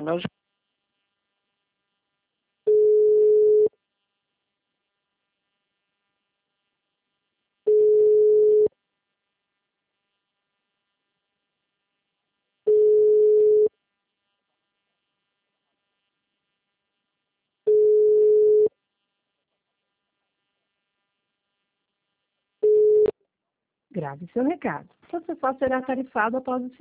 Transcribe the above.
meus. Grave seu recado. Você só será tarifado após o